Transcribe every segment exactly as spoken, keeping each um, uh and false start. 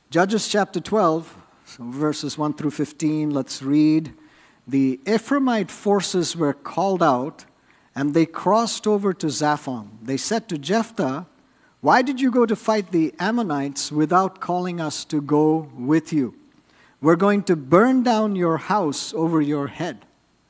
Judges chapter twelve, so verses one through fifteen, let's read. The Ephraimite forces were called out, and they crossed over to Zaphon. They said to Jephthah, "Why did you go to fight the Ammonites without calling us to go with you? We're going to burn down your house over your head."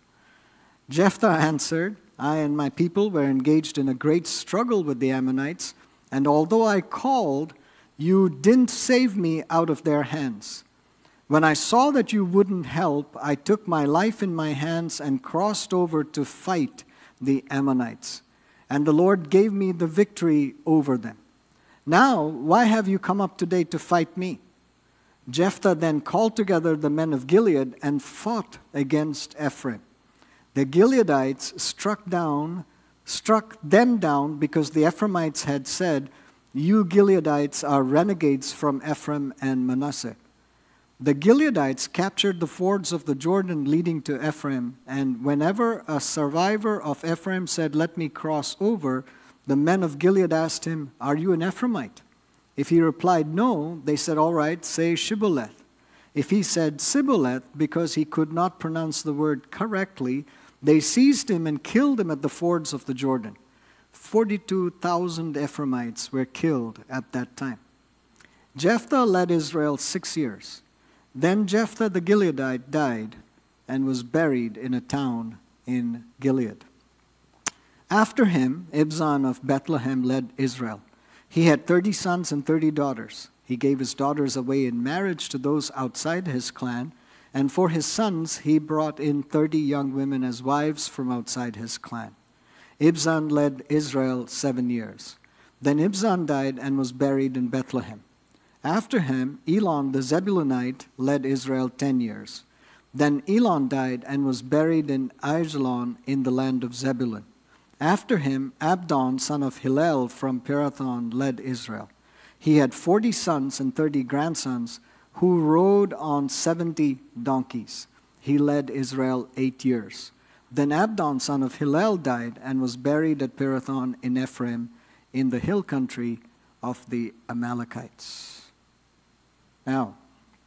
Jephthah answered, "I and my people were engaged in a great struggle with the Ammonites, and although I called, you didn't save me out of their hands. When I saw that you wouldn't help, I took my life in my hands and crossed over to fight the Ammonites. And the Lord gave me the victory over them. Now, why have you come up today to fight me?" Jephthah then called together the men of Gilead and fought against Ephraim. The Gileadites struck down, struck them down because the Ephraimites had said, "You Gileadites are renegades from Ephraim and Manasseh." The Gileadites captured the fords of the Jordan leading to Ephraim, and whenever a survivor of Ephraim said, "Let me cross over," the men of Gilead asked him, "Are you an Ephraimite?" If he replied no, they said, "All right, say Shibboleth." If he said Sibboleth because he could not pronounce the word correctly, they seized him and killed him at the fords of the Jordan. forty-two thousand Ephraimites were killed at that time. Jephthah led Israel six years. Then Jephthah the Gileadite died and was buried in a town in Gilead. After him, Ibzan of Bethlehem led Israel. He had thirty sons and thirty daughters. He gave his daughters away in marriage to those outside his clan, and for his sons he brought in thirty young women as wives from outside his clan. Ibzan led Israel seven years. Then Ibzan died and was buried in Bethlehem. After him, Elon the Zebulunite led Israel ten years. Then Elon died and was buried in Aijalon in the land of Zebulun. After him, Abdon, son of Hillel from Pirathon, led Israel. He had forty sons and thirty grandsons who rode on seventy donkeys. He led Israel eight years. Then Abdon, son of Hillel, died and was buried at Pirathon in Ephraim in the hill country of the Amalekites. Now,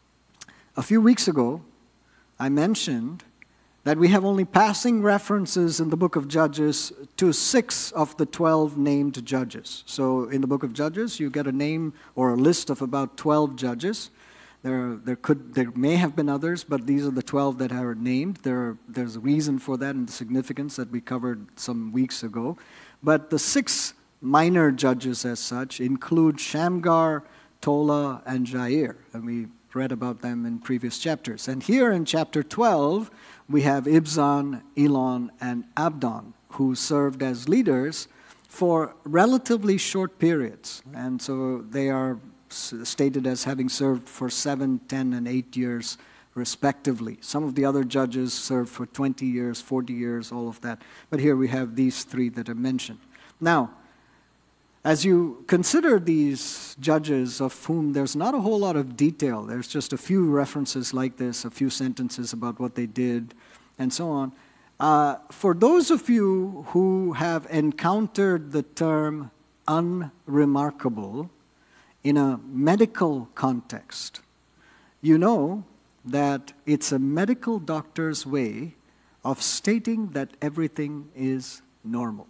a few weeks ago, I mentioned that we have only passing references in the book of Judges to six of the twelve named judges. So in the book of Judges, you get a name or a list of about twelve judges. There, there, could, there may have been others, but these are the twelve that are named. There, there's a reason for that and the significance that we covered some weeks ago. But the six minor judges as such include Shamgar, Tola, and Jair. And we read about them in previous chapters. And here in chapter twelve, we have Ibzan, Elon, and Abdon, who served as leaders for relatively short periods. And so they are stated as having served for seven, ten, and eight years respectively. Some of the other judges served for twenty years, forty years, all of that. But here we have these three that are mentioned. Now, as you consider these judges of whom there's not a whole lot of detail, there's just a few references like this, a few sentences about what they did, and so on. Uh, for those of you who have encountered the term unremarkable in a medical context, you know that it's a medical doctor's way of stating that everything is normal.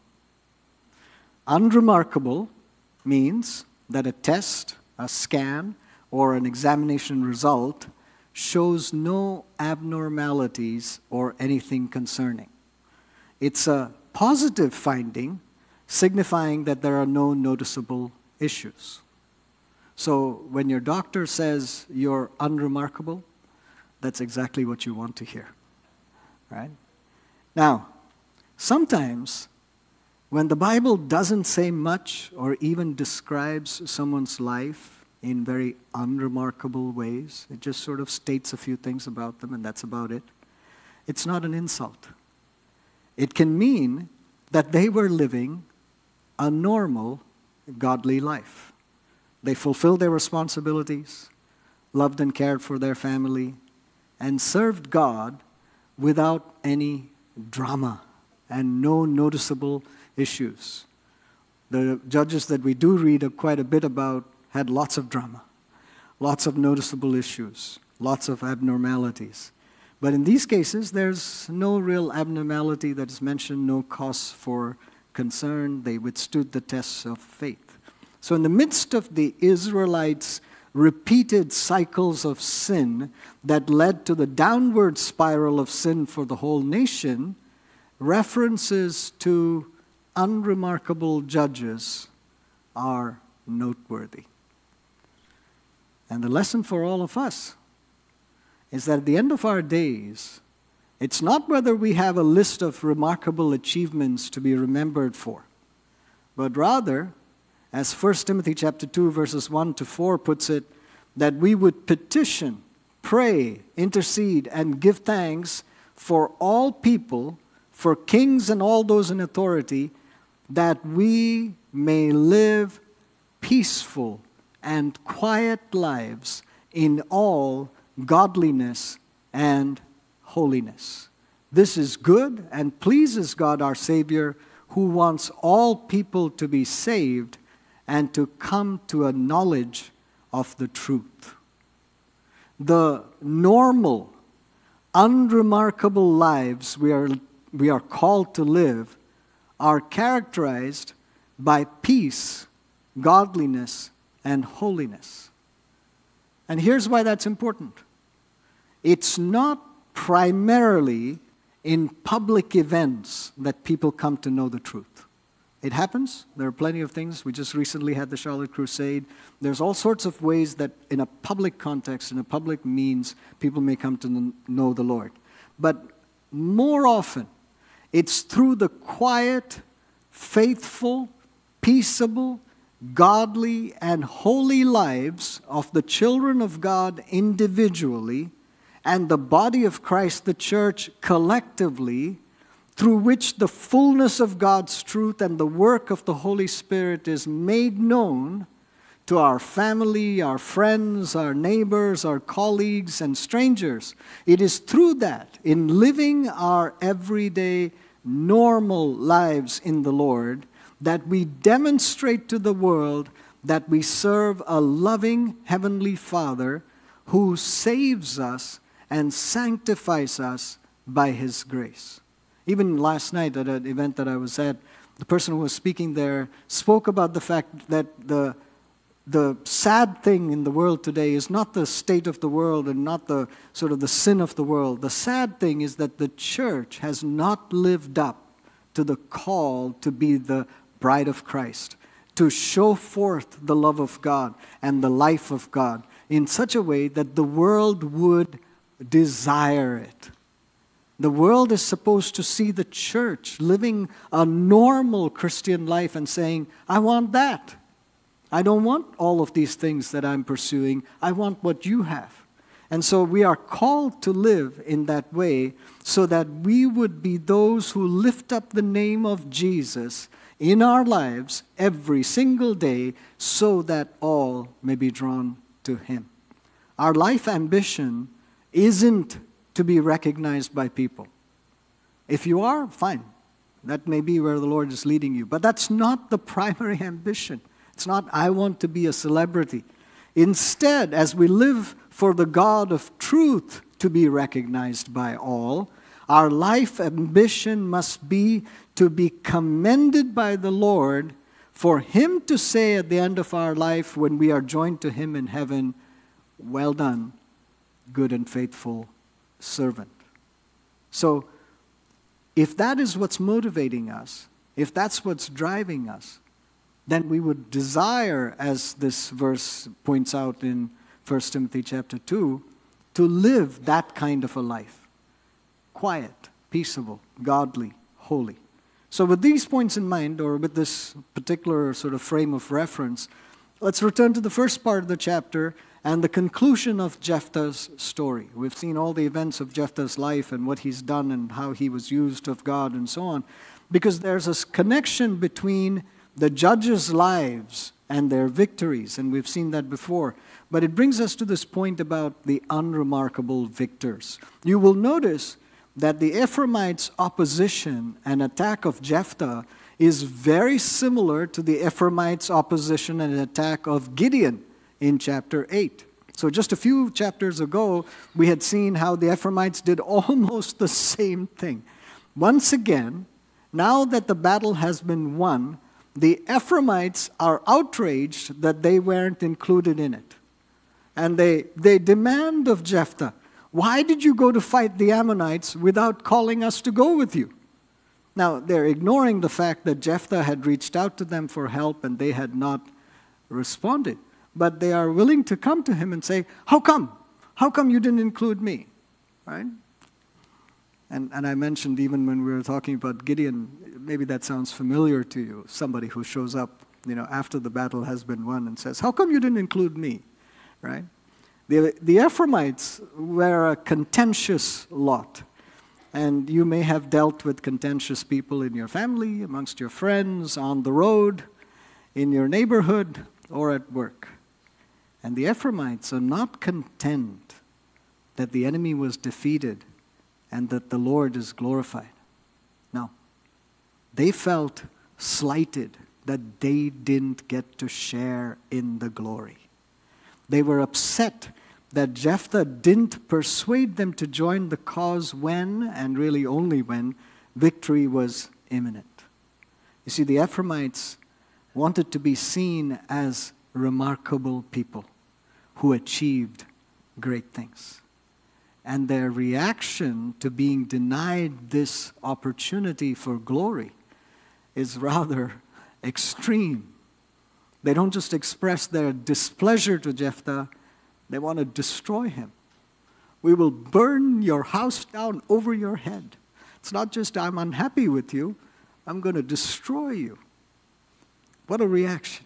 Unremarkable means that a test, a scan, or an examination result shows no abnormalities or anything concerning. It's a positive finding signifying that there are no noticeable issues. So when your doctor says you're unremarkable, that's exactly what you want to hear, right? Now, sometimes when the Bible doesn't say much or even describes someone's life in very unremarkable ways, it just sort of states a few things about them and that's about it, it's not an insult. It can mean that they were living a normal, godly life. They fulfilled their responsibilities, loved and cared for their family, and served God without any drama and no noticeable issues. The judges that we do read quite a bit about had lots of drama, lots of noticeable issues, lots of abnormalities. But in these cases, there's no real abnormality that is mentioned, no cause for concern. They withstood the tests of faith. So in the midst of the Israelites' repeated cycles of sin that led to the downward spiral of sin for the whole nation, references to unremarkable judges are noteworthy. And the lesson for all of us is that at the end of our days, it's not whether we have a list of remarkable achievements to be remembered for, but rather, as First Timothy chapter two, verses one to four puts it, that we would petition, pray, intercede, and give thanks for all people, for kings and all those in authority, that we may live peaceful and quiet lives in all godliness and holiness. This is good and pleases God our Savior, who wants all people to be saved and to come to a knowledge of the truth. The normal, unremarkable lives we are, we are called to live are characterized by peace, godliness, and holiness. And here's why that's important. It's not primarily in public events that people come to know the truth. It happens. There are plenty of things. We just recently had the Charlotte Crusade. There's all sorts of ways that in a public context, in a public means, people may come to know the Lord. But more often, it's through the quiet, faithful, peaceable, godly, and holy lives of the children of God individually and the body of Christ, the church, collectively, through which the fullness of God's truth and the work of the Holy Spirit is made known to our family, our friends, our neighbors, our colleagues, and strangers. It is through that, in living our everyday, normal lives in the Lord, that we demonstrate to the world that we serve a loving Heavenly Father who saves us and sanctifies us by His grace. Even last night at an event that I was at, the person who was speaking there spoke about the fact that the, the sad thing in the world today is not the state of the world and not the sort of the sin of the world. The sad thing is that the church has not lived up to the call to be the bride of Christ, to show forth the love of God and the life of God in such a way that the world would desire it. The world is supposed to see the church living a normal Christian life and saying, I want that. I don't want all of these things that I'm pursuing. I want what you have. And so we are called to live in that way so that we would be those who lift up the name of Jesus in our lives every single day so that all may be drawn to Him. Our life ambition isn't to be recognized by people. If you are, fine. That may be where the Lord is leading you. But that's not the primary ambition. It's not, I want to be a celebrity. Instead, as we live for the God of truth to be recognized by all, our life ambition must be to be commended by the Lord, for Him to say at the end of our life when we are joined to Him in heaven, well done, good and faithful servant. So, if that is what's motivating us, if that's what's driving us, then we would desire, as this verse points out in First Timothy chapter two, to live that kind of a life. Quiet, peaceable, godly, holy. So with these points in mind, or with this particular sort of frame of reference, let's return to the first part of the chapter and the conclusion of Jephthah's story. We've seen all the events of Jephthah's life and what he's done and how he was used of God and so on, because there's a connection between the judges' lives and their victories, and we've seen that before. But it brings us to this point about the unremarkable victors. You will notice that the Ephraimites' opposition and attack of Jephthah is very similar to the Ephraimites' opposition and attack of Gideon in chapter eight. So just a few chapters ago, we had seen how the Ephraimites did almost the same thing. Once again, now that the battle has been won, the Ephraimites are outraged that they weren't included in it. And they, they demand of Jephthah, why did you go to fight the Ammonites without calling us to go with you? Now, they're ignoring the fact that Jephthah had reached out to them for help and they had not responded. But they are willing to come to him and say, how come? How come you didn't include me? Right? And, and I mentioned even when we were talking about Gideon, maybe that sounds familiar to you, somebody who shows up, you know, after the battle has been won and says, how come you didn't include me? Right? The, the Ephraimites were a contentious lot. And you may have dealt with contentious people in your family, amongst your friends, on the road, in your neighborhood, or at work. And the Ephraimites are not content that the enemy was defeated and that the Lord is glorified. No. They felt slighted that they didn't get to share in the glory. They were upset that Jephthah didn't persuade them to join the cause when, and really only when, victory was imminent. You see, the Ephraimites wanted to be seen as remarkable people who achieved great things. And their reaction to being denied this opportunity for glory is rather extreme. They don't just express their displeasure to Jephthah, they want to destroy him. We will burn your house down over your head. It's not just I'm unhappy with you, I'm going to destroy you. What a reaction.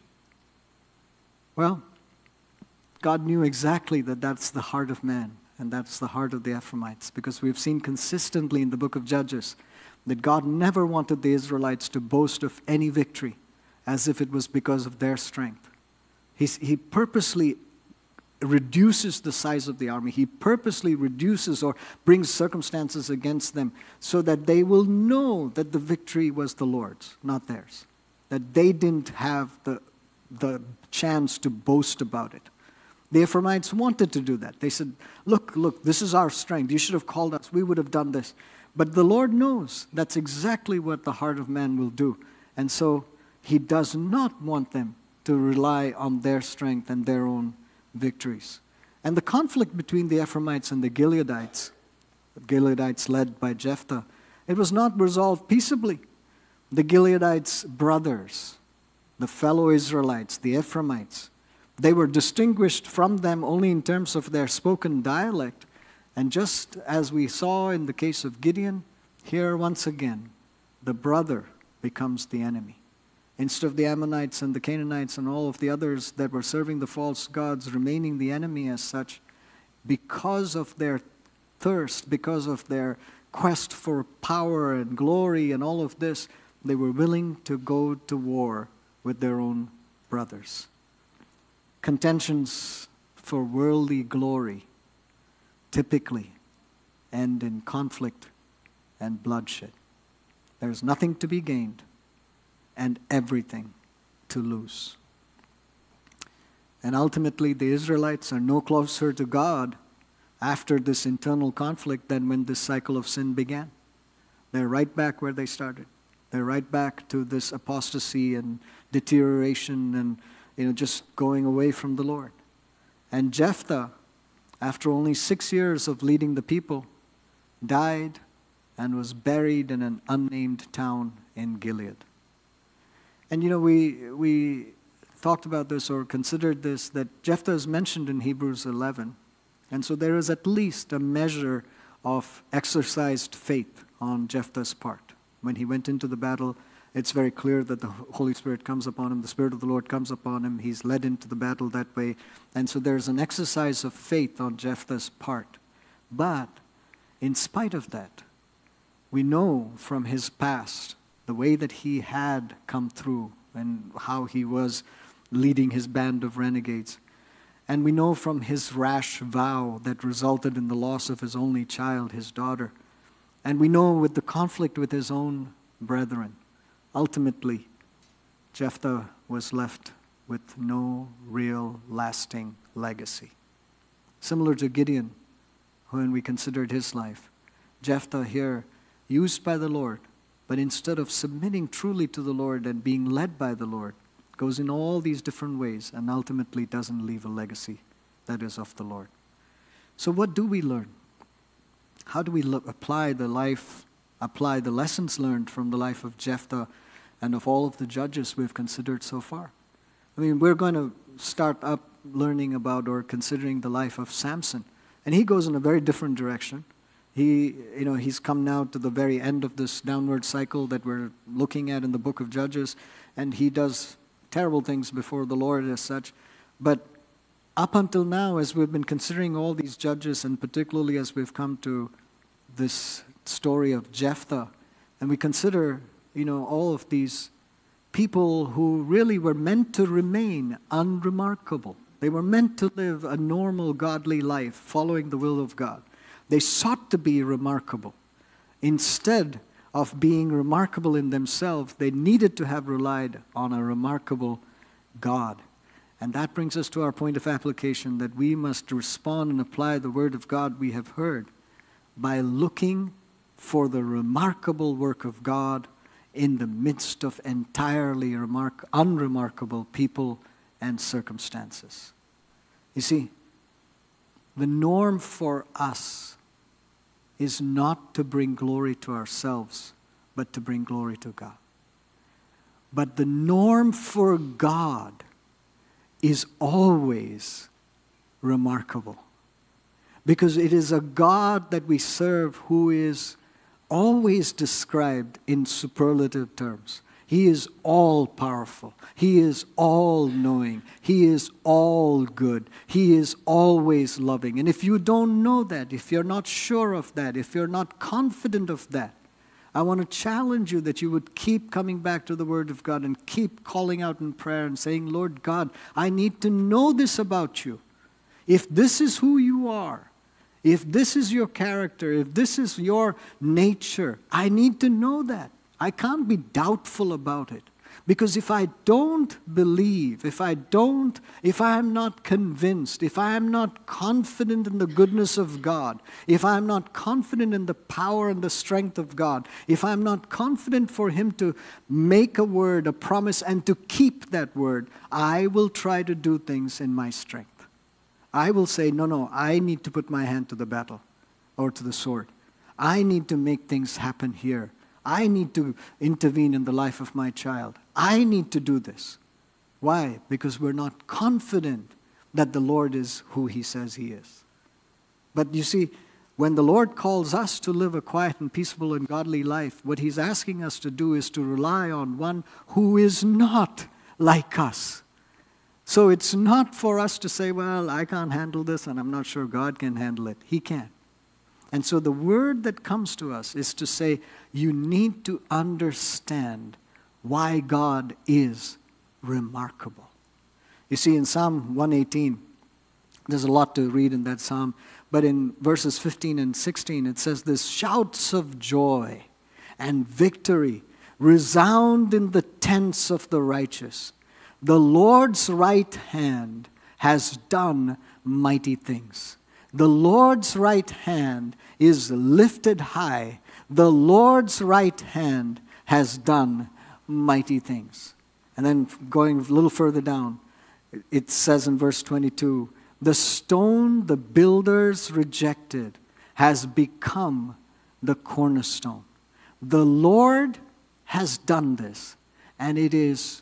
Well, God knew exactly that that's the heart of man, and that's the heart of the Ephraimites, because we've seen consistently in the book of Judges that God never wanted the Israelites to boast of any victory as if it was because of their strength. He's, he purposely reduces the size of the army. He purposely reduces or brings circumstances against them so that they will know that the victory was the Lord's, not theirs. That they didn't have the, the chance to boast about it. The Ephraimites wanted to do that. They said, look, look, this is our strength. You should have called us. We would have done this. But the Lord knows that's exactly what the heart of man will do. And so he does not want them to rely on their strength and their own victories. And the conflict between the Ephraimites and the Gileadites, the Gileadites led by Jephthah, it was not resolved peaceably. The Gileadites' brothers, the fellow Israelites, the Ephraimites, they were distinguished from them only in terms of their spoken dialect. And just as we saw in the case of Gideon, here once again, the brother becomes the enemy. Instead of the Ammonites and the Canaanites and all of the others that were serving the false gods remaining the enemy as such, because of their thirst, because of their quest for power and glory and all of this, they were willing to go to war with their own brothers. Contentions for worldly glory typically end in conflict and bloodshed. There's nothing to be gained and everything to lose. And ultimately, the Israelites are no closer to God after this internal conflict than when this cycle of sin began. They're right back where they started. They're right back to this apostasy and deterioration and, you know, just going away from the Lord. And Jephthah, after only six years of leading the people, died and was buried in an unnamed town in Gilead. And you know, we we talked about this or considered this, that Jephthah is mentioned in Hebrews eleven. And so there is at least a measure of exercised faith on Jephthah's part. When he went into the battle, it's very clear that the Holy Spirit comes upon him, the Spirit of the Lord comes upon him, he's led into the battle that way. And so there's an exercise of faith on Jephthah's part. But in spite of that, we know from his past the way that he had come through and how he was leading his band of renegades. And we know from his rash vow that resulted in the loss of his only child, his daughter. And we know with the conflict with his own brethren, ultimately, Jephthah was left with no real lasting legacy. Similar to Gideon, when we considered his life. Jephthah here, used by the Lord, but instead of submitting truly to the Lord and being led by the Lord, goes in all these different ways and ultimately doesn't leave a legacy that is of the Lord. So what do we learn? How do we lo- apply the life, apply the lessons learned from the life of Jephthah and of all of the judges we've considered so far? I mean, we're going to start up learning about or considering the life of Samson. And he goes in a very different direction. He, you know, he's come now to the very end of this downward cycle that we're looking at in the book of Judges, and he does terrible things before the Lord as such. But up until now, as we've been considering all these judges, and particularly as we've come to this story of Jephthah, and we consider, you know, all of these people who really were meant to remain unremarkable. They were meant to live a normal, godly life, following the will of God. They sought to be remarkable. Instead of being remarkable in themselves, they needed to have relied on a remarkable God. And that brings us to our point of application, that we must respond and apply the word of God we have heard by looking for the remarkable work of God in the midst of entirely remark- unremarkable people and circumstances. You see, the norm for us is not to bring glory to ourselves, but to bring glory to God. But the norm for God is always remarkable, because it is a God that we serve who is always described in superlative terms. He is all-powerful. He is all-knowing. He is all-good. He is always loving. And if you don't know that, if you're not sure of that, if you're not confident of that, I want to challenge you that you would keep coming back to the Word of God and keep calling out in prayer and saying, Lord God, I need to know this about you. If this is who you are, if this is your character, if this is your nature, I need to know that. I can't be doubtful about it. Because if I don't believe, if I don't, if I am not convinced, if I am not confident in the goodness of God, if I am not confident in the power and the strength of God, if I am not confident for Him to make a word, a promise, and to keep that word, I will try to do things in my strength. I will say, no, no, I need to put my hand to the battle or to the sword. I need to make things happen here. I need to intervene in the life of my child. I need to do this. Why? Because we're not confident that the Lord is who He says He is. But you see, when the Lord calls us to live a quiet and peaceable and godly life, what He's asking us to do is to rely on one who is not like us. So it's not for us to say, well, I can't handle this and I'm not sure God can handle it. He can. And so the word that comes to us is to say, you need to understand why God is remarkable. You see, in Psalm one eighteen, there's a lot to read in that psalm, but in verses fifteen and sixteen, it says this, shouts of joy and victory resound in the tents of the righteous. The Lord's right hand has done mighty things. The Lord's right hand is lifted high. The Lord's right hand has done mighty things. And then going a little further down, it says in verse twenty-two, the stone the builders rejected has become the cornerstone. The Lord has done this, and it is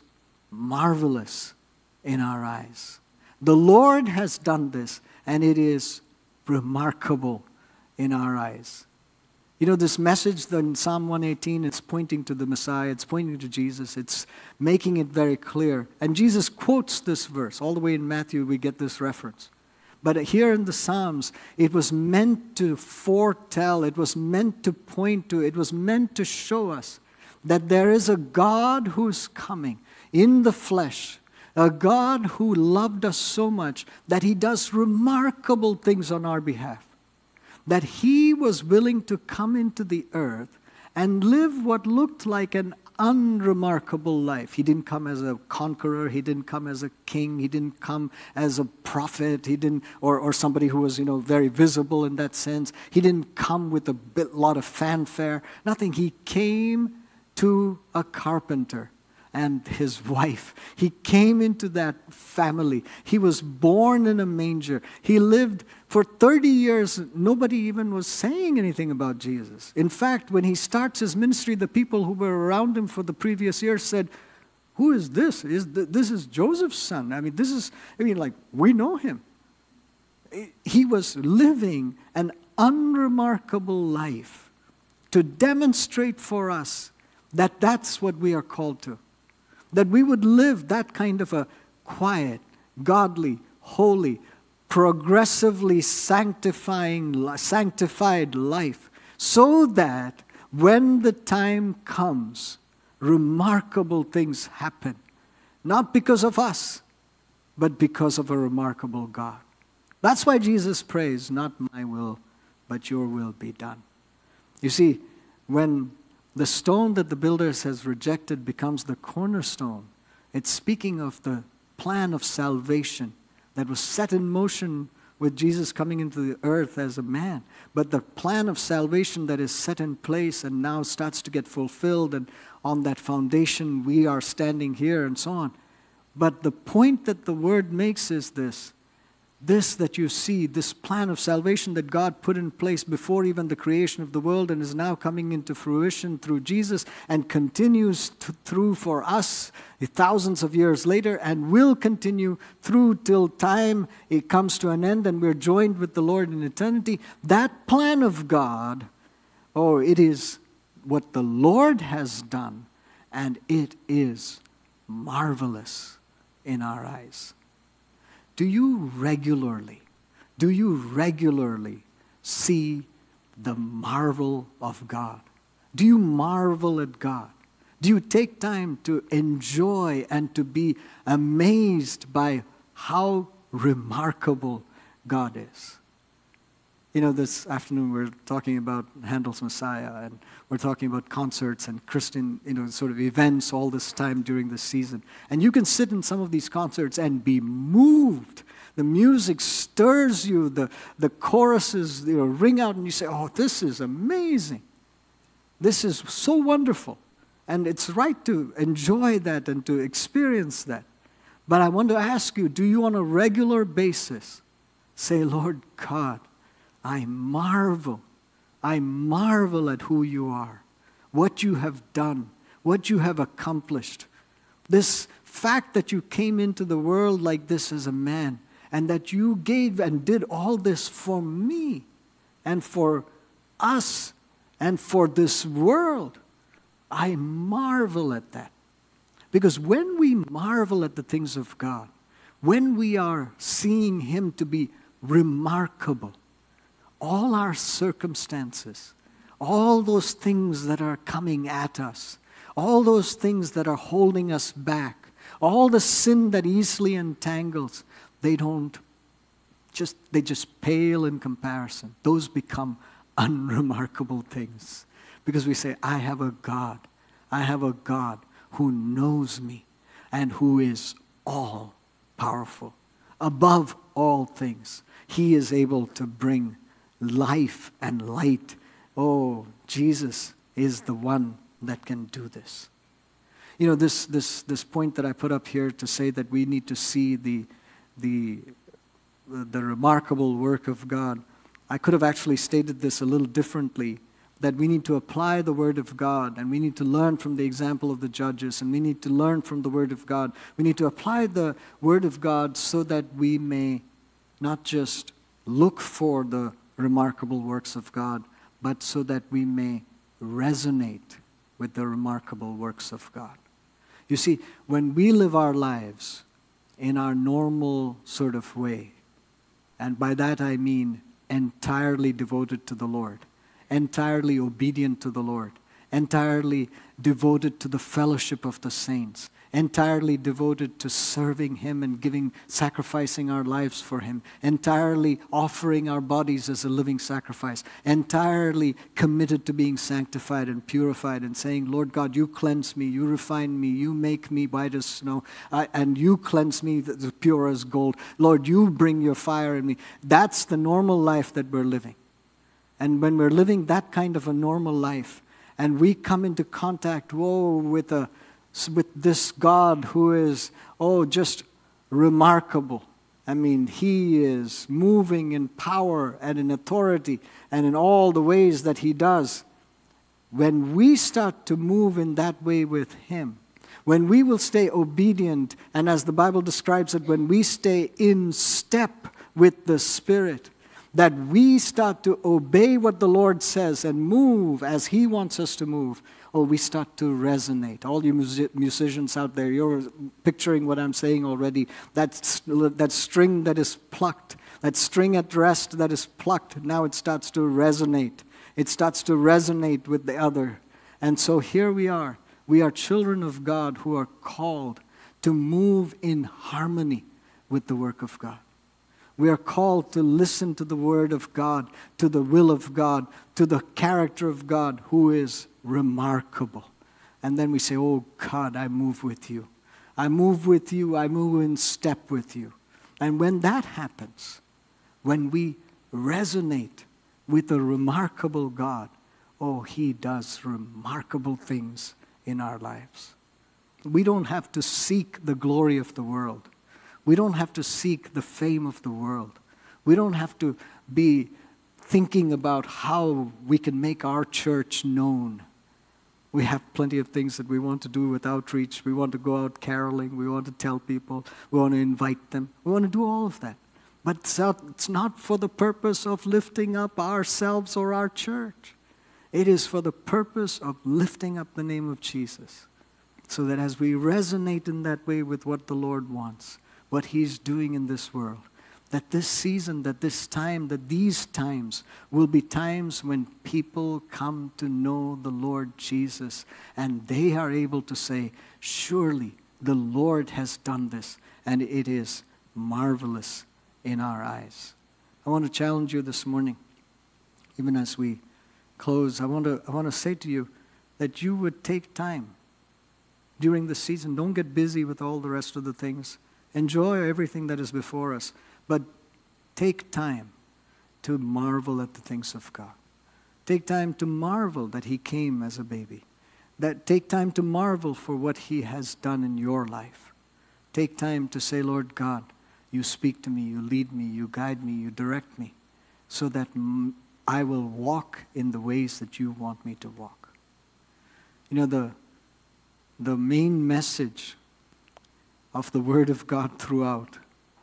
marvelous in our eyes. The Lord has done this, and it is remarkable in our eyes. You know, this message in Psalm one eighteen, it's pointing to the Messiah, it's pointing to Jesus, it's making it very clear. And Jesus quotes this verse. All the way in Matthew, we get this reference. But here in the Psalms, it was meant to foretell, it was meant to point to, it was meant to show us that there is a God who's coming in the flesh, a God who loved us so much that He does remarkable things on our behalf. That He was willing to come into the earth and live what looked like an unremarkable life. He didn't come as a conqueror. He didn't come as a king. He didn't come as a prophet. He didn't, or, or somebody who was, you know, very visible in that sense. He didn't come with a bit, lot of fanfare. Nothing. He came to a carpenter and his wife. He came into that family. He was born in a manger. He lived for thirty years. Nobody even was saying anything about Jesus. In fact, when he starts his ministry, the people who were around him for the previous year said, who is this? Is th- This is Joseph's son. I mean, this is, I mean, like, we know him. He was living an unremarkable life to demonstrate for us that that's what we are called to. That we would live that kind of a quiet, godly, holy, progressively sanctifying, sanctified life, so that when the time comes, remarkable things happen. Not because of us, but because of a remarkable God. That's why Jesus prays, not my will, but your will be done. You see, when the stone that the builders has rejected becomes the cornerstone, it's speaking of the plan of salvation that was set in motion with Jesus coming into the earth as a man. But the plan of salvation that is set in place and now starts to get fulfilled, and on that foundation we are standing here and so on. But the point that the word makes is this. This that you see, this plan of salvation that God put in place before even the creation of the world and is now coming into fruition through Jesus and continues to, through for us thousands of years later and will continue through till time it comes to an end and we're joined with the Lord in eternity. That plan of God, oh, it is what the Lord has done, and it is marvelous in our eyes. Do you regularly, do you regularly see the marvel of God? Do you marvel at God? Do you take time to enjoy and to be amazed by how remarkable God is? You know, this afternoon we're talking about Handel's Messiah, and we're talking about concerts and Christian, you know, sort of events all this time during this season. And you can sit in some of these concerts and be moved. The music stirs you, the, the choruses, you know, ring out, and you say, oh, this is amazing. This is so wonderful. And it's right to enjoy that and to experience that. But I want to ask you, do you on a regular basis say, Lord God, I marvel, I marvel at who you are, what you have done, what you have accomplished. This fact that you came into the world like this as a man, and that you gave and did all this for me, and for us, and for this world. I marvel at that. Because when we marvel at the things of God, when we are seeing Him to be remarkable, all our circumstances, all those things that are coming at us, all those things that are holding us back, all the sin that easily entangles, they don't just, they just pale in comparison. Those become unremarkable things. Because we say, I have a God, I have a God who knows me and who is all powerful. Above all things, He is able to bring life and light. Oh, Jesus is the one that can do this. You know, this this this point that I put up here to say that we need to see the the the remarkable work of God. I could have actually stated this a little differently, that we need to apply the Word of God, and we need to learn from the example of the judges, and we need to learn from the Word of God. We need to apply the Word of God so that we may not just look for the remarkable works of God, but so that we may resonate with the remarkable works of God. You see, when we live our lives in our normal sort of way, and by that I mean entirely devoted to the Lord, entirely obedient to the Lord, entirely devoted to the fellowship of the saints, entirely devoted to serving Him and giving, sacrificing our lives for Him, entirely offering our bodies as a living sacrifice, entirely committed to being sanctified and purified and saying, Lord God, you cleanse me, you refine me, you make me white as snow, I, and you cleanse me as pure as gold. Lord, you bring your fire in me. That's the normal life that we're living. And when we're living that kind of a normal life, and we come into contact, whoa, with a with this God who is, oh, just remarkable. I mean, He is moving in power and in authority and in all the ways that He does. When we start to move in that way with Him, when we will stay obedient, and as the Bible describes it, when we stay in step with the Spirit, that we start to obey what the Lord says and move as He wants us to move, oh, we start to resonate. All you music- musicians out there, you're picturing what I'm saying already. That, that string that is plucked, that string at rest that is plucked, now it starts to resonate. It starts to resonate with the other. And so here we are. We are children of God who are called to move in harmony with the work of God. We are called to listen to the Word of God, to the will of God, to the character of God who is remarkable. And then we say, oh God, I move with you. I move with you. I move in step with you. And when that happens, when we resonate with a remarkable God, oh, He does remarkable things in our lives. We don't have to seek the glory of the world. We don't have to seek the fame of the world. We don't have to be thinking about how we can make our church known. We have plenty of things that we want to do with outreach. We want to go out caroling. We want to tell people. We want to invite them. We want to do all of that. But it's not for the purpose of lifting up ourselves or our church. It is for the purpose of lifting up the name of Jesus. So that as we resonate in that way with what the Lord wants, what He's doing in this world, that this season, that this time, that these times will be times when people come to know the Lord Jesus and they are able to say, surely the Lord has done this and it is marvelous in our eyes. I want to challenge you this morning, even as we close, I want to, I want to say to you that you would take time during the season. Don't get busy with all the rest of the things. Enjoy everything that is before us, but take time to marvel at the things of God. Take time to marvel that He came as a baby. That take time to marvel for what He has done in your life. Take time to say, Lord God, you speak to me, you lead me, you guide me, you direct me, so that I will walk in the ways that you want me to walk. You know, the, the main message of the Word of God throughout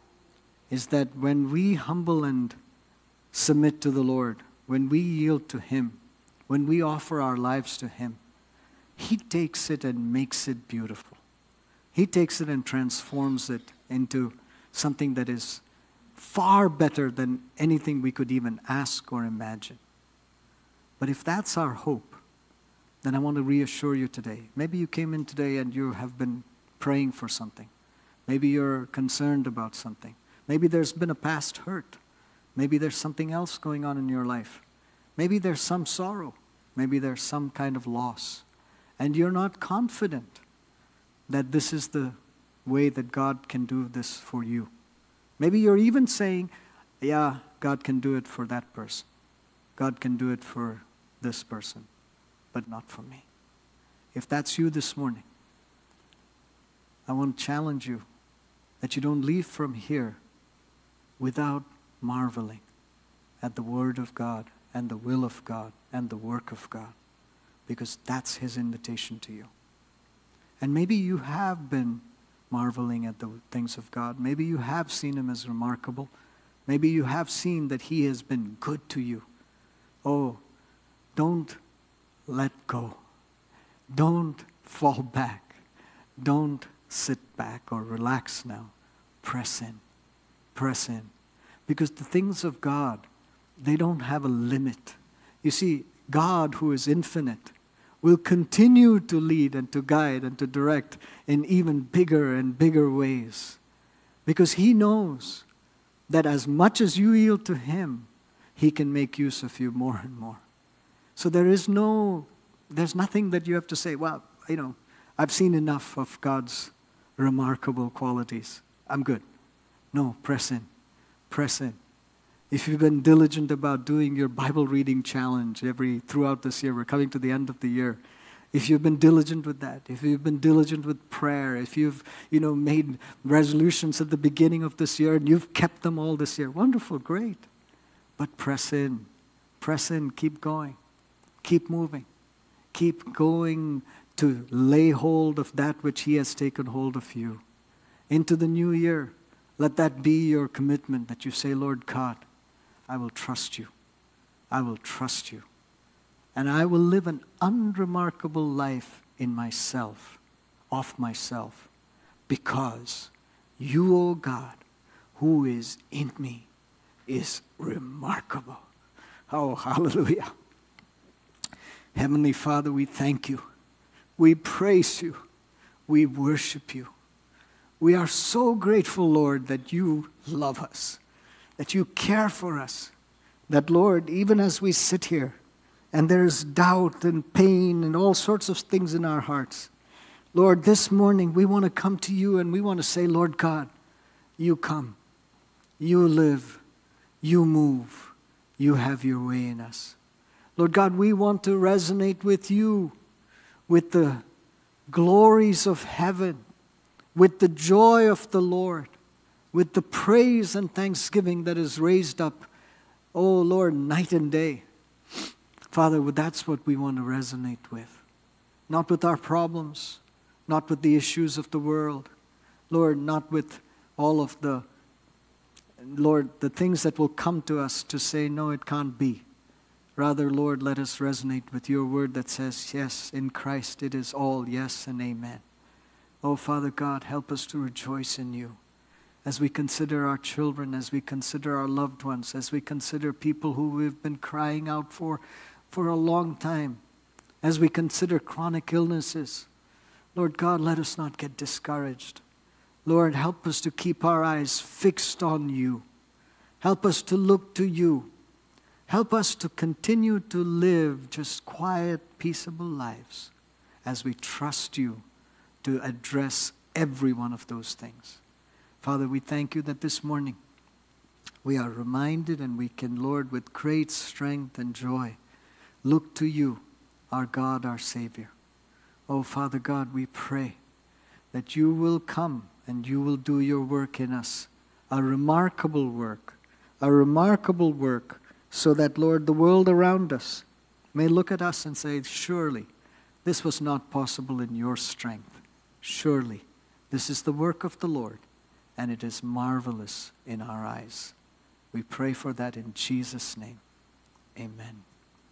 is that when we humble and submit to the Lord, when we yield to Him, when we offer our lives to Him, He takes it and makes it beautiful. He takes it and transforms it into something that is far better than anything we could even ask or imagine. But if that's our hope, then I want to reassure you today. Maybe you came in today and you have been praying for something. Maybe you're concerned about something. Maybe there's been a past hurt. Maybe there's something else going on in your life. Maybe there's some sorrow. Maybe there's some kind of loss. And you're not confident that this is the way that God can do this for you. Maybe you're even saying, yeah, God can do it for that person. God can do it for this person, but not for me. If that's you this morning, I want to challenge you that you don't leave from here without marveling at the Word of God and the will of God and the work of God, because that's His invitation to you. And maybe you have been marveling at the things of God. Maybe you have seen Him as remarkable. Maybe you have seen that He has been good to you. Oh, don't let go. Don't fall back. Don't sit back or relax now. Press in. Press in. Because the things of God, they don't have a limit. You see, God, who is infinite, will continue to lead and to guide and to direct in even bigger and bigger ways. Because He knows that as much as you yield to Him, He can make use of you more and more. So there is no, there's nothing that you have to say, well, you know, I've seen enough of God's remarkable qualities. I'm good. No, press in. Press in. If you've been diligent about doing your Bible reading challenge every throughout this year, we're coming to the end of the year. If you've been diligent with that, if you've been diligent with prayer, if you've, you know, made resolutions at the beginning of this year and you've kept them all this year, wonderful, great. But press in. Press in, keep going. Keep moving. Keep going to lay hold of that which He has taken hold of you. Into the new year, let that be your commitment that you say, Lord God, I will trust you. I will trust you. And I will live an unremarkable life in myself, of myself, because you, O God, who is in me, is remarkable. Oh, hallelujah. Heavenly Father, we thank you. We praise you. We worship you. We are so grateful, Lord, that you love us, that you care for us, that, Lord, even as we sit here and there is doubt and pain and all sorts of things in our hearts, Lord, this morning we want to come to you and we want to say, Lord God, you come, you live, you move, you have your way in us. Lord God, we want to resonate with you, with the glories of heaven, with the joy of the Lord, with the praise and thanksgiving that is raised up, oh Lord, night and day. Father, that's what we want to resonate with. Not with our problems, not with the issues of the world. Lord, not with all of the, Lord, the things that will come to us to say, no, it can't be. Rather, Lord, let us resonate with your word that says, yes, in Christ it is all yes and amen. Oh, Father God, help us to rejoice in you as we consider our children, as we consider our loved ones, as we consider people who we've been crying out for for a long time, as we consider chronic illnesses. Lord God, let us not get discouraged. Lord, help us to keep our eyes fixed on you. Help us to look to you. Help us to continue to live just quiet, peaceable lives as we trust you to address every one of those things. Father, we thank you that this morning we are reminded and we can, Lord, with great strength and joy, look to you, our God, our Savior. Oh, Father God, we pray that you will come and you will do your work in us, a remarkable work, a remarkable work, so that, Lord, the world around us may look at us and say, surely this was not possible in your strength. Surely this is the work of the Lord, and it is marvelous in our eyes. We pray for that in Jesus' name. Amen.